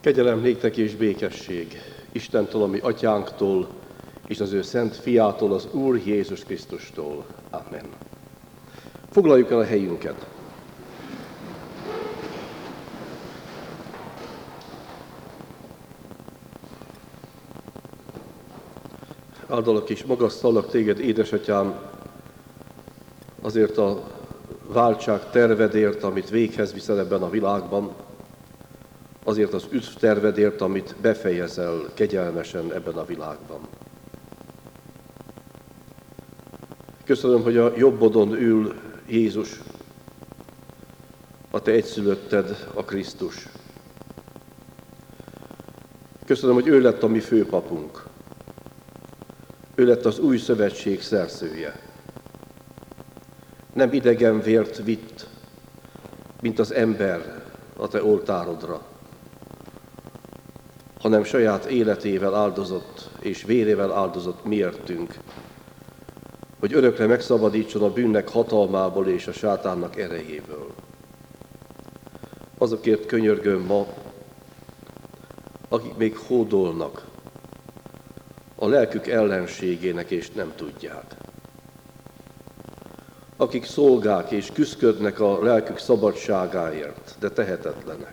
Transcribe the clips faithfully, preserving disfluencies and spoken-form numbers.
Kegyelem néktek és békesség Istentől, a mi atyánktól, és az ő szent fiától, az Úr Jézus Krisztustól. Amen. Foglaljuk el a helyünket. Áldalak és magasztallak téged, édesatyám, azért a váltság tervedért, amit véghez viszel ebben a világban, azért az üdv tervedért, amit befejezel kegyelmesen ebben a világban. Köszönöm, hogy a jobbodon ül Jézus, a te egyszülötted, a Krisztus. Köszönöm, hogy ő lett a mi főpapunk. Ő lett az új szövetség szerzője. Nem idegen vért vitt, mint az ember a te oltárodra, hanem saját életével áldozott és vérével áldozott miértünk, hogy örökre megszabadítson a bűnnek hatalmából és a sátánnak erejéből. Azokért könyörgöm ma, akik még hódolnak a lelkük ellenségének és nem tudják. Akik szolgák és küszködnek a lelkük szabadságáért, de tehetetlenek.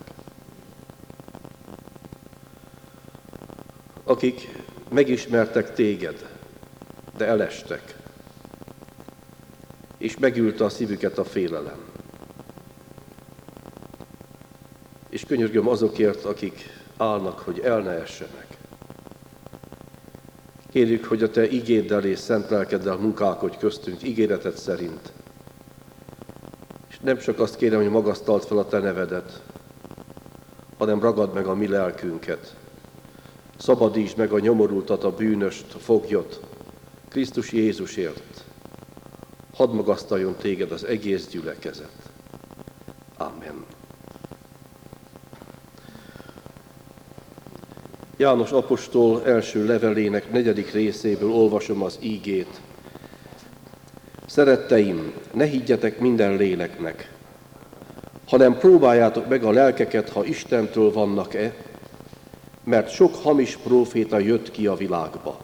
Akik megismertek téged, de elestek, és megülte a szívüket a félelem. És könyörgöm azokért, akik állnak, hogy el ne essenek. Kérjük, hogy a te igéddel és szent lelkeddel munkálkodj köztünk ígéreted szerint. És nem csak azt kérem, hogy magasztald fel a te nevedet, hanem ragad meg a mi lelkünket. Szabadítsd meg a nyomorultat, a bűnöst, a foglyot, Krisztus Jézusért. Hadd magasztaljon téged az egész gyülekezet. Amen. János apostol első levelének negyedik részéből olvasom az ígét. Szeretteim, ne higgyetek minden léleknek, hanem próbáljátok meg a lelkeket, ha Istentől vannak-e, mert sok hamis próféta jött ki a világba.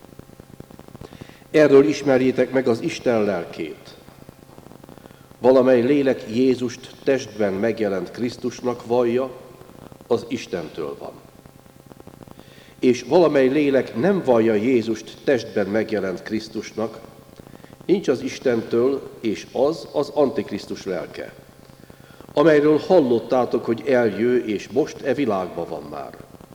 Erről ismerjétek meg az Isten lelkét. Valamely lélek Jézust testben megjelent Krisztusnak vallja, az Istentől van. És valamely lélek nem vallja Jézust testben megjelent Krisztusnak, nincs az Istentől, és az az Antikrisztus lelke, amelyről hallottátok, hogy eljő, és most e világban van már.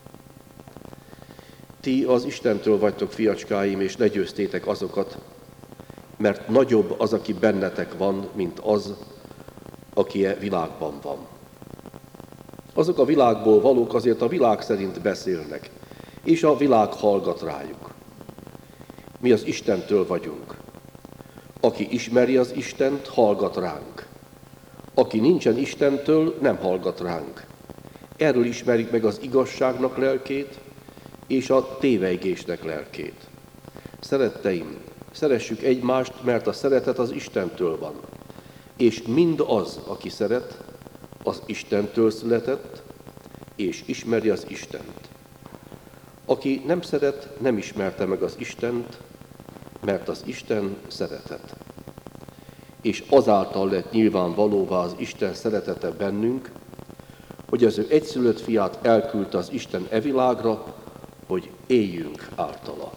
Ti az Istentől vagytok, fiacskáim, és legyőztétek azokat, mert nagyobb az, aki bennetek van, mint az, aki e világban van. Azok a világból valók azért a világ szerint beszélnek, és a világ hallgat rájuk. Mi az Istentől vagyunk. Aki ismeri az Istent, hallgat ránk. Aki nincsen Istentől, nem hallgat ránk. Erről ismerik meg az igazságnak lelkét, és a tévejgésnek lelkét. Szeretteim, szeressük egymást, mert a szeretet az Istentől van. És mind az, aki szeret, az Istentől született, és ismeri az Istent. Aki nem szeret, nem ismerte meg az Istent, mert az Isten szeretet. És azáltal lett nyilvánvalóvá az Isten szeretete bennünk, hogy az ő egyszülött fiát elküldte az Isten e világra, hogy éljünk általa.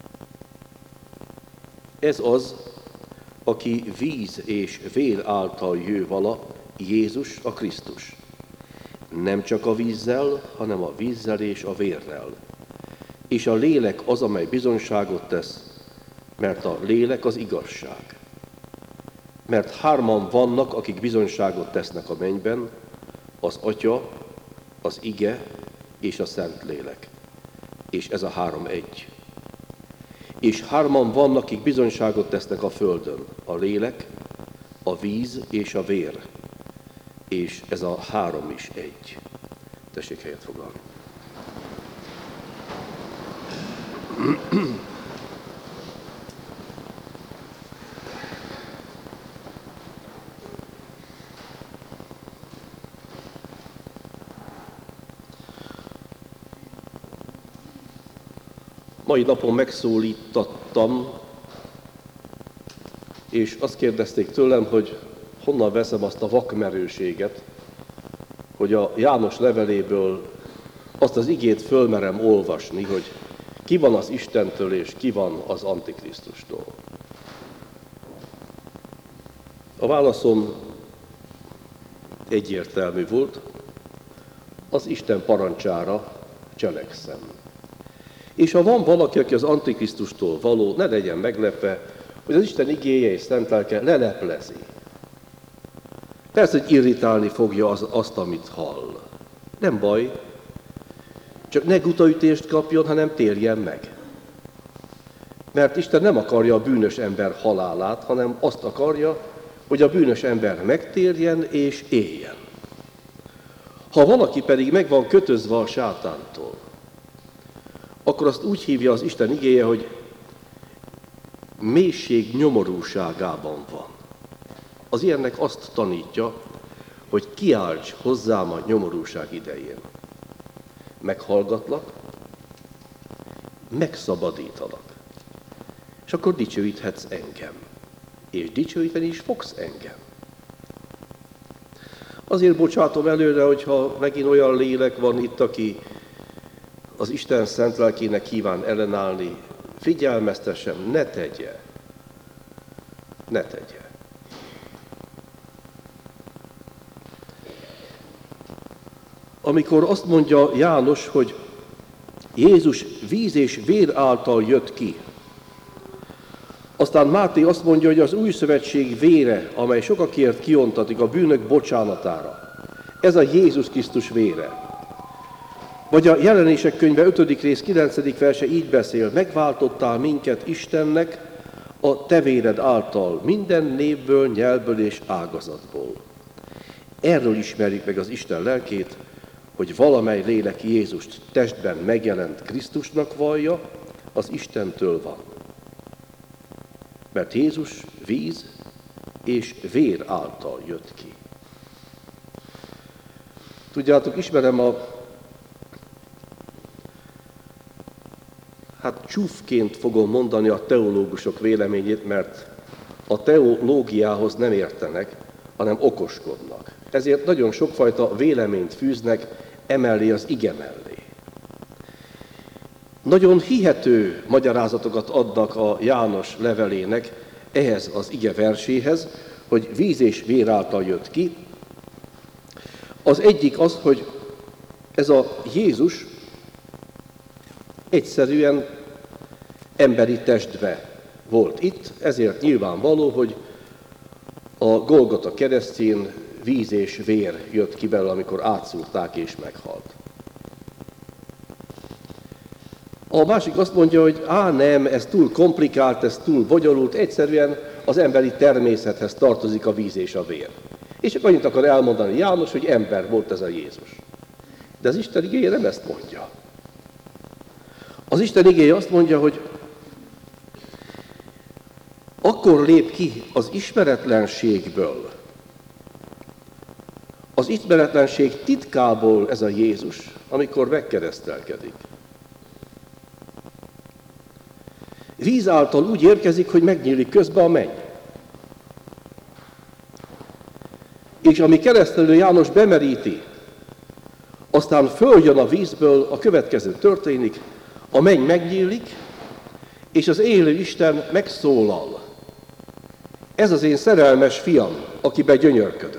Ez az, aki víz és vér által jő vala, Jézus a Krisztus. Nem csak a vízzel, hanem a vízzel és a vérrel. És a lélek az, amely bizonyságot tesz, mert a lélek az igazság. Mert hárman vannak, akik bizonyságot tesznek a mennyben, az Atya, az Ige és a Szentlélek. És ez a három egy. És hárman vannak, akik bizonyságot tesznek a földön, a lélek, a víz és a vér. És ez a három is egy. Tessék helyet foglalni. mai napon megszólítattam, és azt kérdezték tőlem, hogy honnan veszem azt a vakmerőséget, hogy a János leveléből azt az igét fölmerem olvasni, hogy ki van az Istentől és ki van az Antikrisztustól. A válaszom egyértelmű volt, az Isten parancsára cselekszem. És ha van valaki, aki az Antikrisztustól való, ne legyen meglepve, hogy az Isten igéje és szent lelke leleplezi. Persze, hogy irritálni fogja az, azt, amit hall. Nem baj, csak ne gutaütést kapjon, hanem térjen meg. Mert Isten nem akarja a bűnös ember halálát, hanem azt akarja, hogy a bűnös ember megtérjen és éljen. Ha valaki pedig meg van kötözve a sátántól, akkor azt úgy hívja az Isten igéje, hogy mélység nyomorúságában van. Az ilyennek azt tanítja, hogy kiálts hozzám a nyomorúság idején. Meghallgatlak, megszabadítalak, és akkor dicsőíthetsz engem, és dicsőíteni is fogsz engem. Azért bocsátom előre, hogyha megint olyan lélek van itt, aki az Isten szent lelkének kíván ellenállni, figyelmeztessem, ne tegye, ne tegye. Amikor azt mondja János, hogy Jézus víz és vér által jött ki, aztán Máté azt mondja, hogy az új szövetség vére, amely sokakért kiontatik a bűnök bocsánatára, ez a Jézus Krisztus vére. Vagy a Jelenések könyve ötödik rész kilencedik verse így beszél, megváltottál minket Istennek a te véred által, minden névből, nyelvből és ágazatból. Erről ismerjük meg az Isten lelkét, hogy valamely lélek Jézust testben megjelent Krisztusnak vallja, az Istentől van. Mert Jézus víz és vér által jött ki. Tudjátok, ismerem a, hát csúfként fogom mondani a teológusok véleményét, mert a teológiához nem értenek, hanem okoskodnak. Ezért nagyon sokfajta véleményt fűznek emellé az ige mellé. Nagyon hihető magyarázatokat adnak a János levelének ehhez az ige verséhez, hogy víz és vér által jött ki. Az egyik az, hogy ez a Jézus egyszerűen emberi testbe volt itt, ezért nyilvánvaló, hogy a Golgota keresztjén víz és vér jött ki belőle, amikor átszúrták és meghalt. A másik azt mondja, hogy á nem, ez túl komplikált, ez túl bonyolult, egyszerűen az emberi természethez tartozik a víz és a vér. És csak annyit akar elmondani János, hogy ember volt ez a Jézus. De az Isten igéje nem ezt mondja. Az Isten igéje azt mondja, hogy akkor lép ki az ismeretlenségből, az ismeretlenség titkából ez a Jézus, amikor megkeresztelkedik. Víz által úgy érkezik, hogy megnyílik közben a menny. És ami keresztelő János bemeríti, aztán följön a vízből, a következő történik, a menny megnyílik, és az élő Isten megszólal. Ez az én szerelmes fiam, akiben gyönyörködöm.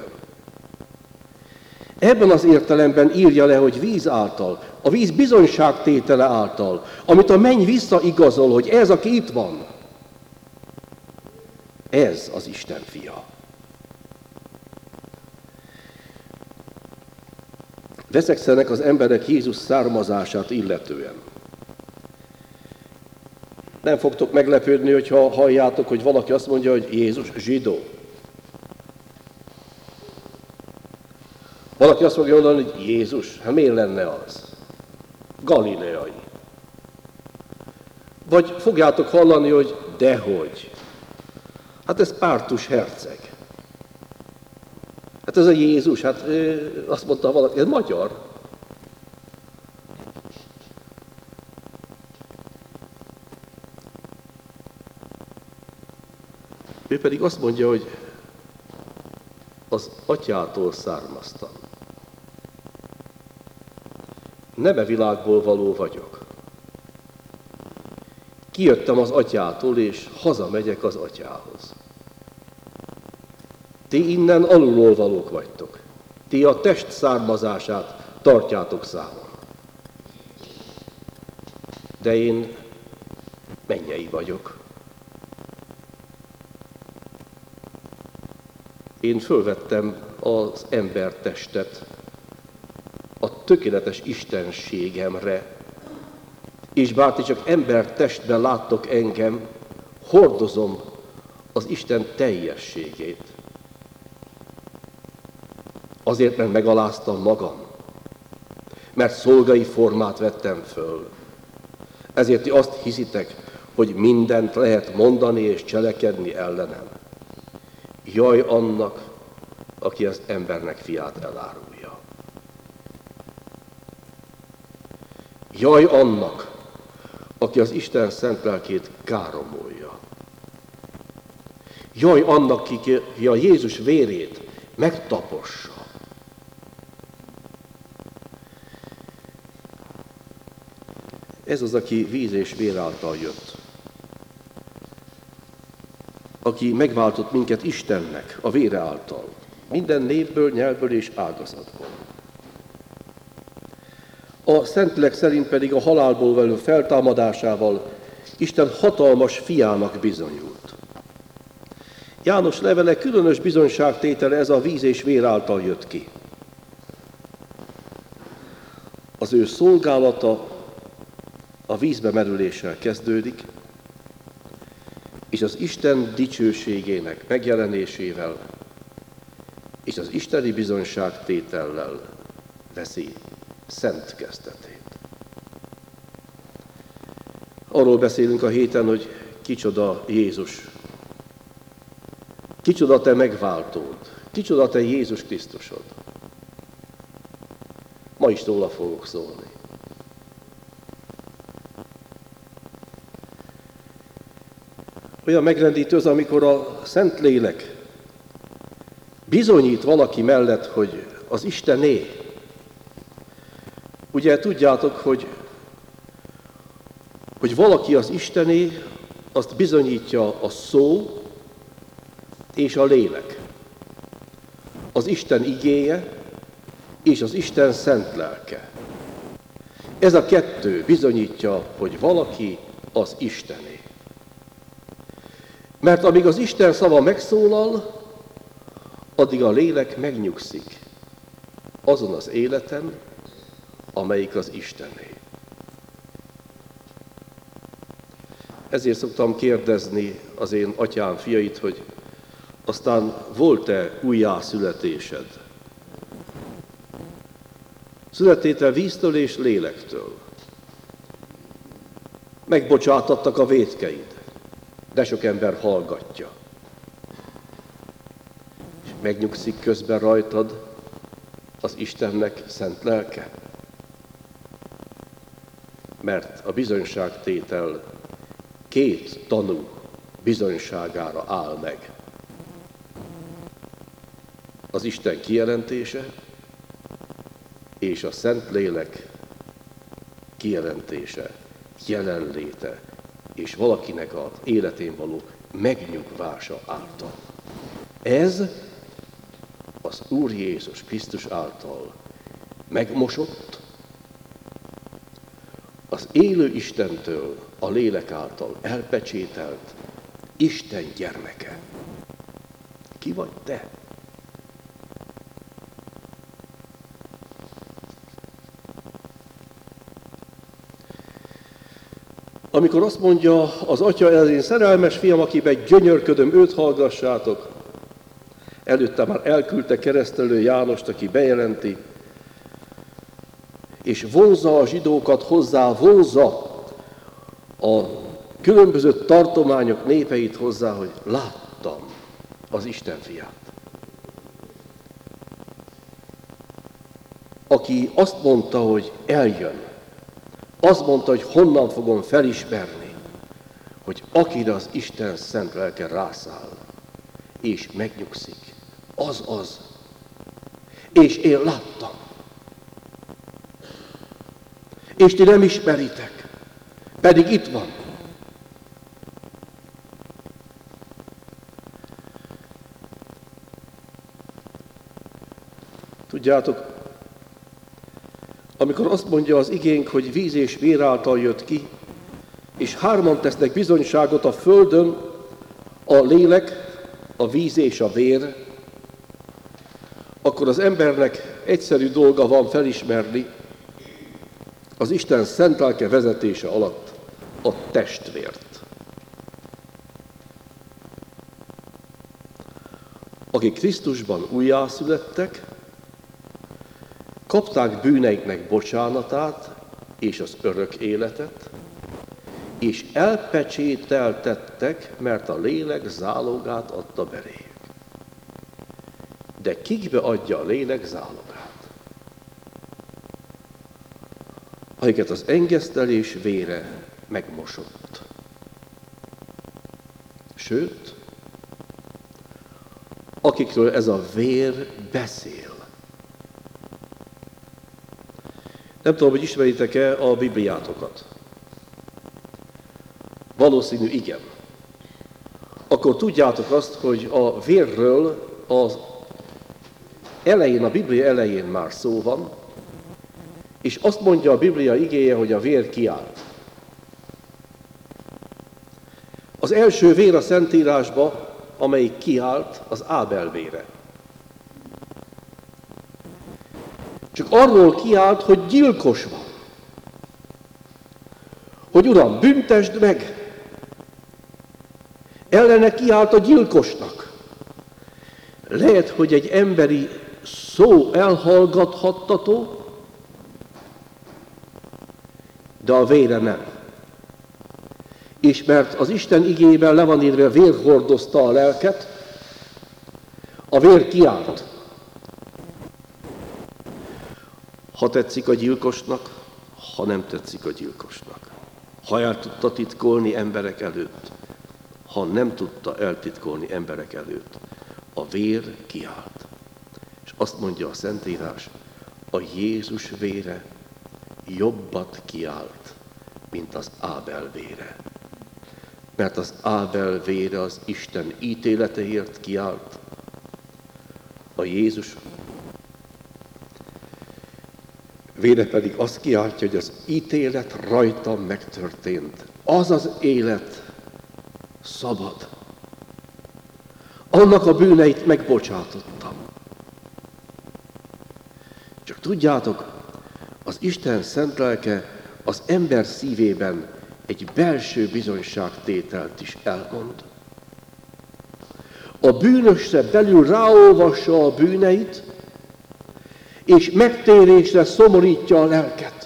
Ebben az értelemben írja le, hogy víz által, a víz bizonyságtétele által, amit a menny visszaigazol, hogy ez, aki itt van, ez az Isten fia. Veszekszenek az emberek Jézus származását illetően. Nem fogtok meglepődni, hogyha halljátok, hogy valaki azt mondja, hogy Jézus zsidó. Valaki azt fogja mondani, hogy Jézus, hát miért lenne az? Galileai. Vagy fogjátok hallani, hogy dehogy. Hát ez Pártus herceg. Hát ez a Jézus, hát azt mondta valaki, ez magyar. Ő pedig azt mondja, hogy az atyától származtam. Nem e világból való vagyok. Kijöttem az atyától, és hazamegyek az atyához. Ti innen alulról valók vagytok. Ti a test származását tartjátok számon. De én mennyei vagyok. Én fölvettem az embertestet a tökéletes istenségemre, és bár ti csak embertestben láttok engem, hordozom az Isten teljességét. Azért, mert megaláztam magam, mert szolgai formát vettem föl. Ezért ti azt hiszitek, hogy mindent lehet mondani és cselekedni ellenem. Jaj annak, aki az embernek fiát elárulja. Jaj annak, aki az Isten szent lelkét káromolja. Jaj annak, aki a Jézus vérét megtapossa. Ez az, aki víz és vér által jött. Aki megváltott minket Istennek a vére által. Minden névből, nyelvből és ágazatból. A Szentlélek szerint pedig a halálból való feltámadásával Isten hatalmas fiának bizonyult. János levele különös bizonyságtétele, ez a víz és vér által jött ki. Az ő szolgálata a vízbe merüléssel kezdődik, és az Isten dicsőségének megjelenésével és az isteni bizonyságtétellel veszi szent kezdetét. Arról beszélünk a héten, hogy kicsoda Jézus, kicsoda te megváltód, kicsoda te Jézus Krisztusod. Ma is róla fogok szólni. Olyan megrendítő az, amikor a Szentlélek bizonyít valaki mellett, hogy az Istené. Ugye tudjátok, hogy, hogy valaki az Istené, azt bizonyítja a szó és a lélek. Az Isten igéje és az Isten szent lelke. Ez a kettő bizonyítja, hogy valaki az Istené. Mert amíg az Isten szava megszólal, addig a lélek megnyugszik azon az életen, amelyik az Istené. Ezért szoktam kérdezni az én atyám fiait, hogy aztán volt-e újjászületésed? Születtél víztől és lélektől. Megbocsátattak a vétkeid, de sok ember hallgatja. És megnyugszik közben rajtad az Istennek szent lelke. Mert a bizonyságtétel két tanú bizonyságára áll meg. Az Isten kijelentése és a Szentlélek kijelentése, jelenléte és valakinek az életén való megnyugvása által. Ez az Úr Jézus Krisztus által megmosott, az élő Istentől a lélek által elpecsételt Isten gyermeke. Ki vagy te? Amikor azt mondja az atya, ez én szerelmes fiam, akiben gyönyörködöm, őt hallgassátok, előtte már elküldte keresztelő Jánost, aki bejelenti, és vonzza a zsidókat hozzá, vonzza a különböző tartományok népeit hozzá, hogy láttam az Isten fiát. Aki azt mondta, hogy eljön, azt mondta, hogy honnan fogom felismerni, hogy akire az Isten szent lelke rászáll, és megnyugszik. Az az. És én láttam. És ti nem ismeritek. Pedig itt van. Tudjátok, amikor azt mondja az igénk, hogy víz és vér által jött ki, és hárman tesznek bizonyságot a földön, a lélek, a víz és a vér, akkor az embernek egyszerű dolga van felismerni az Isten szent lelke vezetése alatt a testvért. Akik Krisztusban újjászülettek, kapták bűneiknek bocsánatát és az örök életet, és elpecsételtettek, mert a lélek zálogát adta beléjük. De kikbe adja a lélek zálogát? Akiket az engesztelés vére megmosott. Sőt, akikről ez a vér beszél. Nem tudom, hogy ismeritek-e a Bibliátokat. Valószínű igen. Akkor tudjátok azt, hogy a vérről az elején, a Biblia elején már szó van, és azt mondja a Biblia igéje, hogy a vér kiállt. Az első vér a Szentírásba, amelyik kiállt, az Ábel vére. Csak arról kiállt, hogy gyilkos van. Hogy Uram, büntesd meg! Ellene kiállt a gyilkosnak. Lehet, hogy egy emberi szó elhallgathattató, de a vére nem. És mert az Isten igéjében le van írva, vér hordozta a lelket, a vér kiállt. Ha tetszik a gyilkosnak, ha nem tetszik a gyilkosnak. Ha el tudta titkolni emberek előtt, ha nem tudta eltitkolni emberek előtt, a vér kiállt. És azt mondja a Szentírás, a Jézus vére jobbat kiállt, mint az Ábel vére. Mert az Ábel vére az Isten ítéleteért kiállt, a Jézus vére pedig azt kiáltja, hogy az ítélet rajtam megtörtént. Az az élet szabad. Annak a bűneit megbocsátottam. Csak tudjátok, az Isten szent lelke az ember szívében egy belső bizonyságtételt is elmond. A bűnösre belül ráolvassa a bűneit, és megtérésre szomorítja a lelket.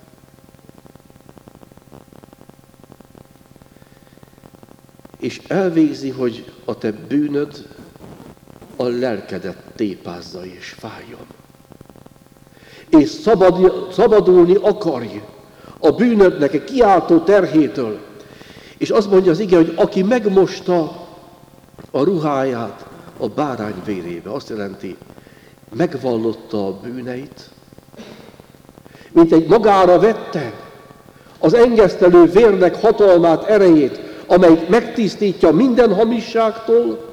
És elvégzi, hogy a te bűnöd a lelkedet tépázza és fájjon. És szabad, szabadulni akarj a bűnödnek a kiáltó terhétől. És azt mondja az ige, hogy aki megmosta a ruháját a bárány vérébe, azt jelenti, megvallotta a bűneit, mint egy magára vette az engesztelő vérnek hatalmát, erejét, amelyik megtisztítja minden hamisságtól,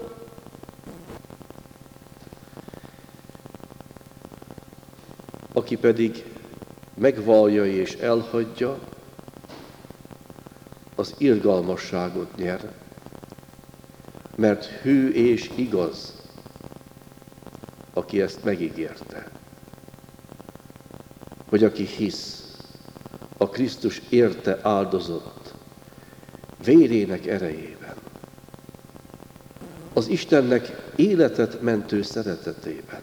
aki pedig megvallja és elhagyja, az irgalmasságot nyer, mert hű és igaz, aki ezt megígérte, hogy aki hisz, a Krisztus érte áldozott vérének erejében, az Istennek életet mentő szeretetében,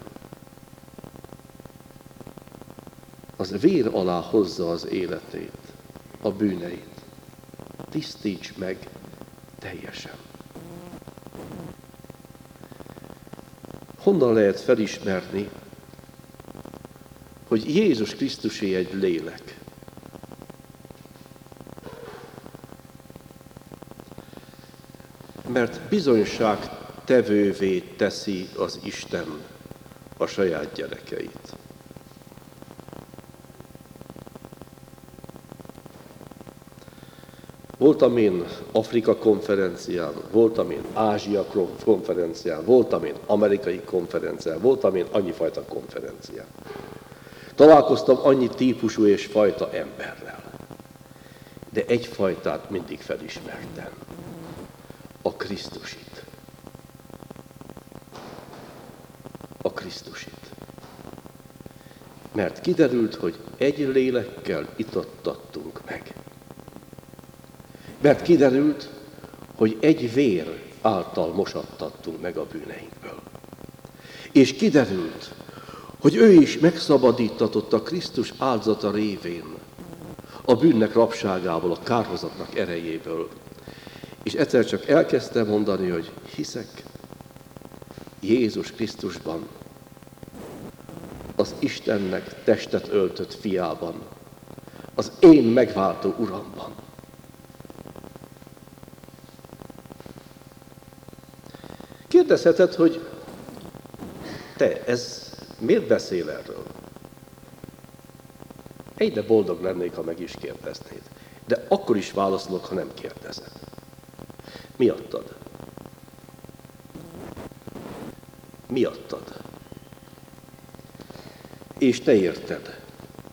az vér alá hozza az életét, a bűneit. Tisztíts meg teljesen. Honnan lehet felismerni, hogy Jézus Krisztusé egy lélek? Mert bizonyság tevővé teszi az Isten a saját gyerekeit. Voltam én Afrika konferencián, voltam én Ázsia konferencián, voltam én amerikai konferencián, voltam én annyifajta konferencián. Találkoztam annyi típusú és fajta emberrel, de egy fajtát mindig felismertem, a Krisztusit. A Krisztusit. Mert kiderült, hogy egy lélekkel itattattunk meg. Mert kiderült, hogy egy vér által mosattattunk meg a bűneinkből. És kiderült, hogy ő is megszabadítatott a Krisztus áldozata révén, a bűnnek rabságából, a kárhozatnak erejéből. És egyszer csak elkezdtem mondani, hogy hiszek Jézus Krisztusban, az Istennek testet öltött fiában, az én megváltó Uramban. Kérdezheted, hogy te, ez miért beszél erről? Egyre boldog lennék, ha meg is kérdeznéd. De akkor is válaszolok, ha nem kérdezed. Miattad? Miattad. És te érted.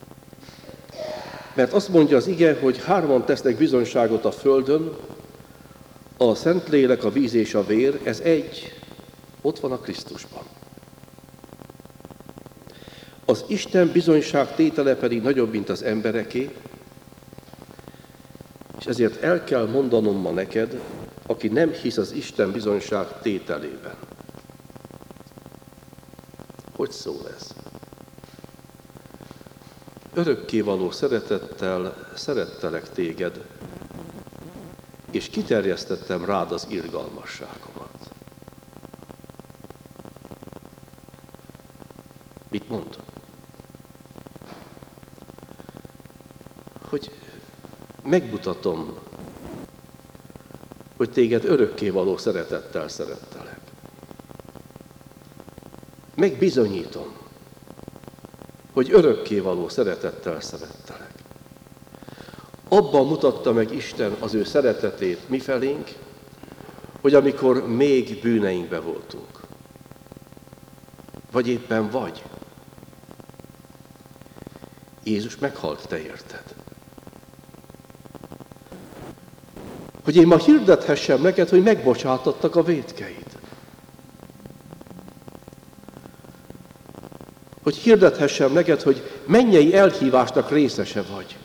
Mert azt mondja az ige, hogy hárman tesznek bizonyságot a földön, a Szentlélek, a víz és a vér, ez egy, ott van a Krisztusban. Az Isten bizonyság tétele pedig nagyobb, mint az embereké, és ezért el kell mondanom ma neked, aki nem hisz az Isten bizonyság tételében. Hogy szól ez? Örökkévaló szeretettel szerettelek téged, és kiterjesztettem rád az irgalmasságomat. Mit mond? Hogy megmutatom, hogy téged örökkévaló szeretettel szerettelek. Megbizonyítom, hogy örökkévaló szeretettel szerettelek. Abban mutatta meg Isten az ő szeretetét mifelénk, hogy amikor még bűneinkbe voltunk, vagy éppen vagy, Jézus meghalt te érted. Hogy én ma hirdethessem neked, hogy megbocsátottak a vétkeid. Hogy hirdethessem neked, hogy mennyei elhívásnak részese vagy.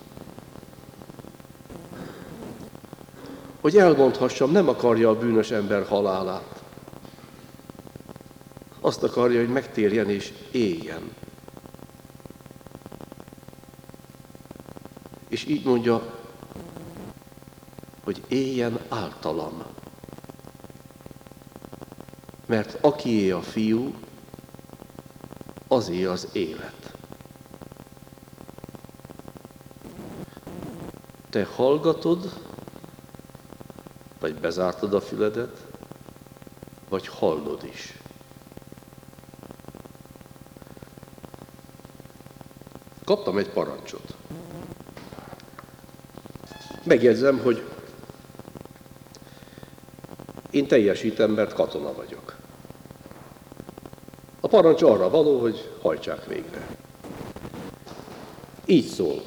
Hogy elmondhassam, nem akarja a bűnös ember halálát. Azt akarja, hogy megtérjen és éljen. És így mondja, hogy éljen általam. Mert akié a fiú, azé az élet. Te hallgatod, vagy bezártad a füledet, vagy hallod is. Kaptam egy parancsot. Megjegyzem, hogy én teljesítem, mert katona vagyok. A parancs arra való, hogy hajtsák végre. Így szól.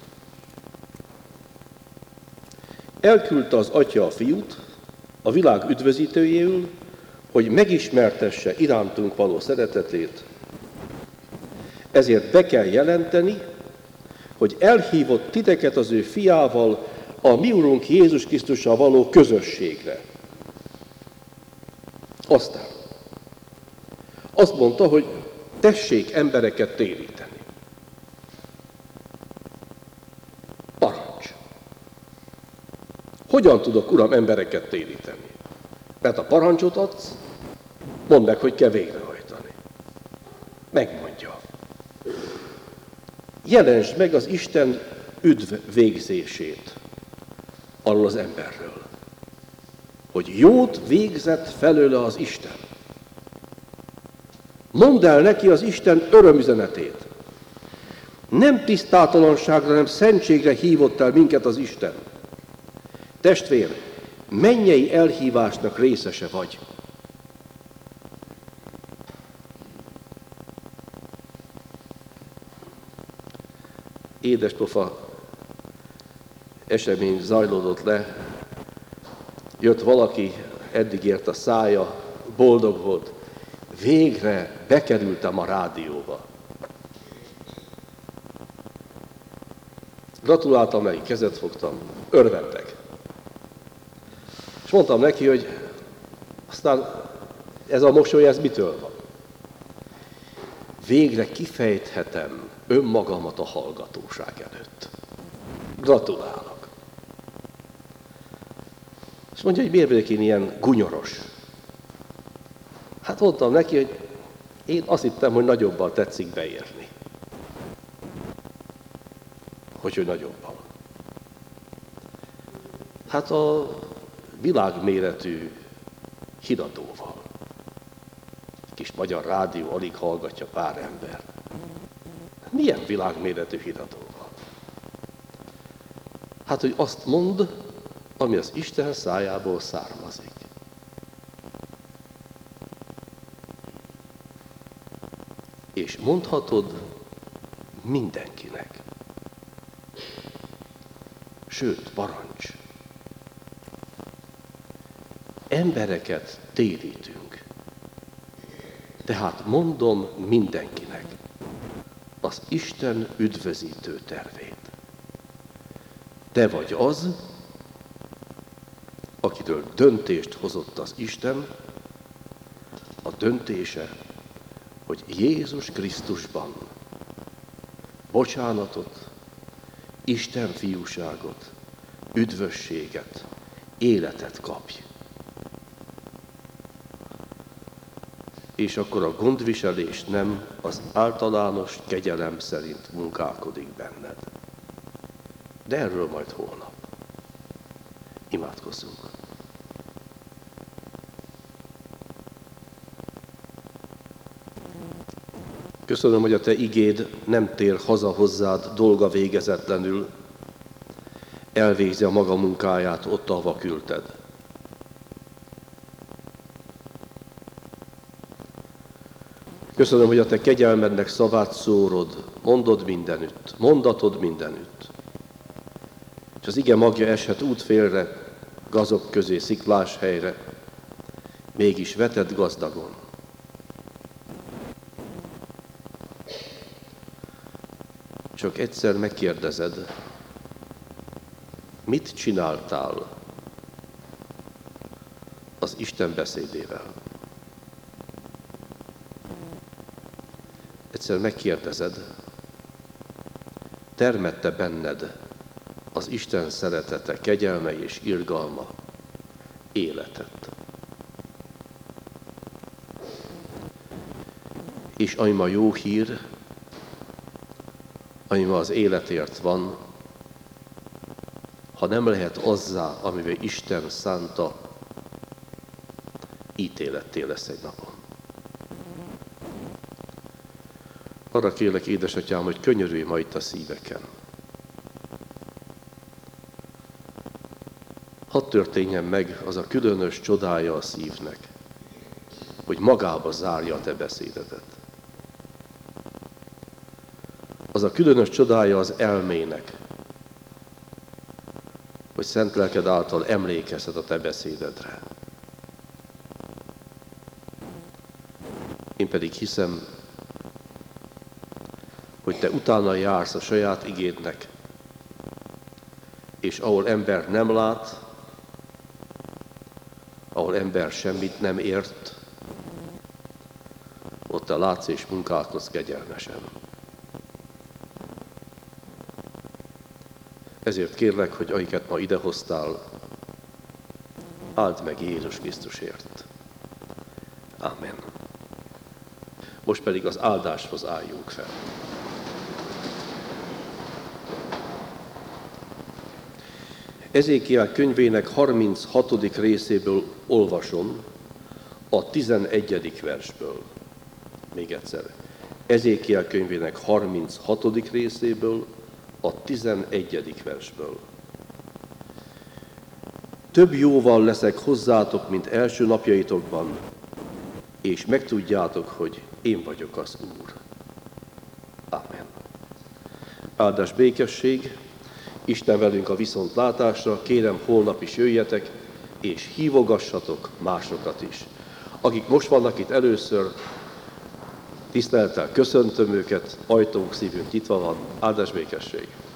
Elküldte az Atya a Fiút, a világ üdvözítőjéül, hogy megismertesse irántunk való szeretetét. Ezért be kell jelenteni, hogy elhívott titeket az ő fiával a mi Urunk Jézus Krisztussal való közösségre. Aztán azt mondta, hogy tessék embereket téríteni. Parancs. Hogyan tudok, Uram, embereket téríteni? Mert a parancsot adsz, mondd meg, hogy kell végrehajtani. Megmondja. Jelensd meg az Isten üdv végzését arról az emberről. hogy jót végzett felőle az Isten. Mondd el neki az Isten örömüzenetét. Nem tisztátalanságra, hanem szentségre hívott el minket az Isten. Testvér, mennyei elhívásnak részese vagy. Édespofa esemény zajlódott le, jött valaki, eddig ért a szája, boldog volt, végre bekerültem a rádióba. Gratuláltam neki, kezet fogtam, örvendek. És mondtam neki, hogy aztán ez a mosoly, ez mitől van? Végre kifejthetem önmagamat a hallgatóság előtt. Gratulálok. És mondja, hogy miért vagyok én ilyen gunyoros? Hát mondtam neki, hogy én azt hittem, hogy nagyobbal tetszik beérni. Hogy, hogy nagyobbal. Hát a világméretű híradóval. Kis magyar rádió alig hallgatja pár ember. Milyen világméretű híradóval? Hát, hogy azt mond, ami az Isten szájából származik. És mondhatod mindenkinek. Sőt, parancs. Embereket térítünk. Tehát mondom mindenkinek az Isten üdvözítő tervét. Te vagy az, akitől döntést hozott az Isten, a döntése, hogy Jézus Krisztusban bocsánatot, Isten fiúságot, üdvösséget, életet kapj. És akkor a gondviselés nem az általános kegyelem szerint munkálkodik benned. De erről majd holnap. Imádkozzunk. Köszönöm, hogy a Te igéd nem tér haza hozzád dolga végezetlenül, elvégzi a maga munkáját ott, ahova küldted. Köszönöm, hogy a Te kegyelmednek szavát szórod, mondod mindenütt, mondatod mindenütt. És az ige magja eshet útfélre, gazok közé, sziklás helyre, mégis vetett gazdagon. Csak egyszer megkérdezed, mit csináltál az Isten beszédével? Egyszer megkérdezed, termette benned az Isten szeretete, kegyelme és irgalma életet. És ami ma jó hír, ami ma az életért van, ha nem lehet azzá, amivel Isten szánta, ítéletté lesz egy napon. Arra kérlek, édesatyám, hogy könyörülj ma itt a szíveken. Hadd történjen meg az a különös csodája a szívnek, hogy magába zárja a Te beszédedet. Az a különös csodája az elmének, hogy szent lelked által emlékezhet a Te beszédedre. Én pedig hiszem, hogy Te utána jársz a saját igédnek, és ahol ember nem lát, ahol ember semmit nem ért, ott Te látsz és munkálkodsz kegyelmesen. Ezért kérlek, hogy akiket ma idehoztál, áld meg Jézus Krisztusért. Amen. Most pedig az áldáshoz álljunk fel. Ezékiel könyvének harminchatodik részéből olvasom a tizenegyedik versből. Még egyszer. Ezékiel könyvének harminchatodik részéből a tizenegyedik versből. Több jóval leszek hozzátok, mint első napjaitokban, és megtudjátok, hogy én vagyok az Úr. Amen. Áldás békesség, Isten velünk a viszontlátásra, kérem holnap is jöjjetek, és hívogassatok másokat is. Akik most vannak itt először, tisztelettel köszöntöm őket, ajtónk, szívünk nyitva van, áldás békesség.